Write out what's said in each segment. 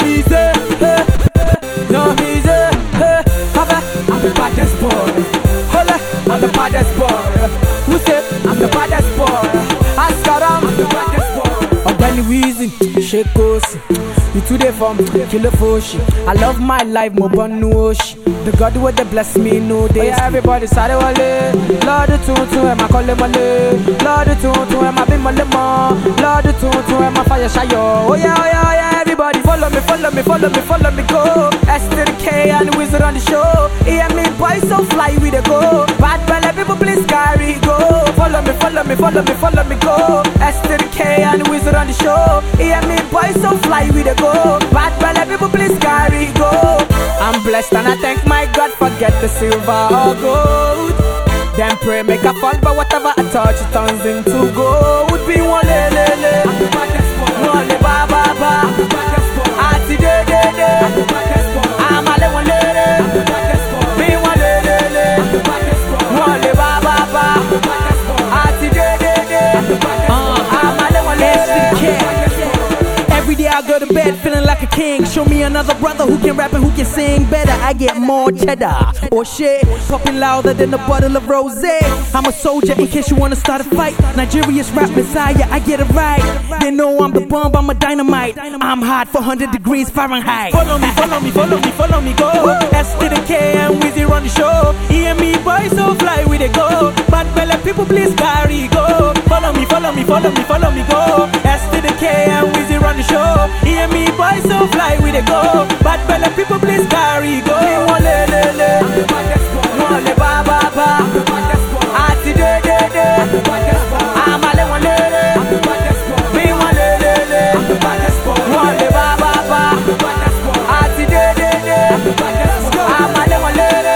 easy, no easy, I'm the baddest boy. Hola, I'm the baddest boy. Who said I'm the baddest boy? Askaram, I'm the baddest boy. Of any reason, shake us. You today from kill a foshi. I love my life, more born no oshi. The God would bless me, no day. Yeah, everybody sorry wale. Lord the tune and my call him wale. Lord the tune and my bim wale mo. Lord the tune and my fire shayo. Oh yeah, everybody follow me, go. S to the K and the wizard on the show. Yeah, me boy so fly we the go. Bad belly people please carry go. Follow me, go. S to the K and the wizard on the show. Yeah, me boy so fly we the go. Bad belly people please carry go. I'm blessed and I thank my God, forget the silver or gold. Then pray make a fall, but whatever I touch it turns into gold. Be one lele, one le ba ba ba. Ati de de de, I'm a le one lele. Be one lele, one le ba ba ba. Ati de de de, I'm a le one lele. Every day I go to bed feeling like a king. Show me another brother who can rap and who can sing better. I get more cheddar or shit, popping louder than a bottle of rosé. I'm a soldier in case you wanna start a fight. Nigeria's rap messiah, I get it right. They know I'm the bomb, I'm a dynamite. I'm hot for 100 degrees Fahrenheit. Follow me, go. S to the K and Wizzy run the show. E and me boys so fly we they go. Bad belly people please carry go. Follow me, go. S to the K and Wizzy run the show. E and me boys so fly we they go. Bad belly people please carry go. One le le le, one le ba ba ba. Ati de de de, I'm a le one le le. Me one le le le, one le ba ba ba. Ati de de de, I'm a le one le le.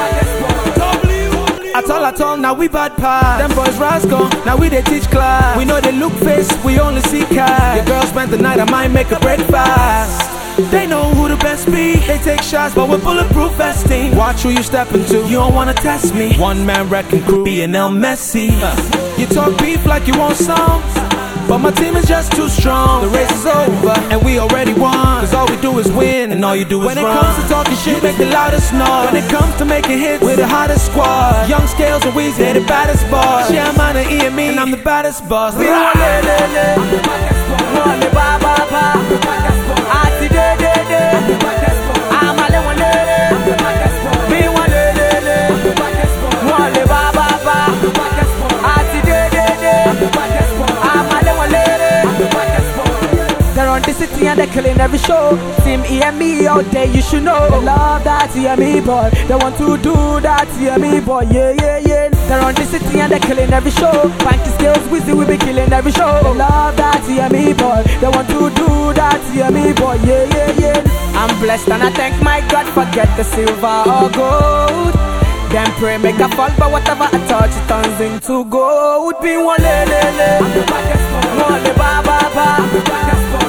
At all, now we bad pass. Them boys rascal, now we they teach class. We know they look face, we only see cash. Your girl spent the night, I might make a breakfast. They know who the best be. They take shots, but we're bulletproof vesting. Watch who you step into, you don't wanna test me. One man wrecking crew, B&L Messi. You talk beef like you want some, but my team is just too strong. The race is over, and we already won. Cause all we do is win, and all you do is run. When it comes to talking shit, you make the loudest noise. When it comes to making hits, we're the hottest squad. Young Scales and Weezy, they're the baddest boss. Yeah, I'm on the E and me, and I'm the baddest boss. We one le le le, one le ba ba ba. Ati de de de, I'm a le one le le. We one le le le, one le ba ba ba. Ati de de de, I'm a le one le le. They're on the city and they're killing every show. Team EME out there, you should know. They love that EME boy. They want to do that EME boy. Yeah. They're on the city and they're killing every show. Banky Skills, Wizzy, we be killing every show. They love that EME boy. They want to do that EME boy. Yeah. I'm blessed and I thank my God, forget the silver or gold. Then pray make a fall, but whatever I touch it turns into gold. Be one le le le, one le ba ba ba.